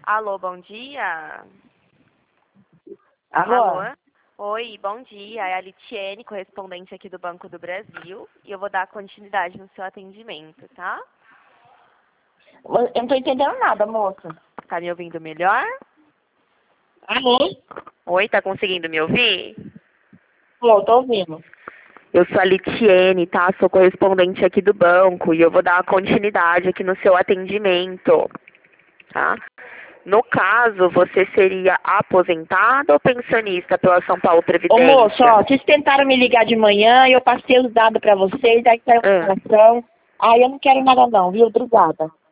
Alô, bom dia. Alô? Oi, bom dia. É a Litiene, correspondente aqui do Banco do Brasil. E eu vou dar continuidade no seu atendimento, tá? Eu não tô entendendo nada, moça. Tá me ouvindo melhor? Alô? Oi, tá conseguindo me ouvir? Alô, tô ouvindo. Eu sou a Litiene, tá? Sou correspondente aqui do banco e eu vou dar continuidade aqui no seu atendimento, tá? No caso, você seria aposentado ou pensionista pela São Paulo Ô, moço, Previdência? ó, vocês tentaram me ligar de manhã e eu passei os dados pra vocês, aí saiu a Ah, ligação. Aí eu não quero nada não, viu? Obrigada.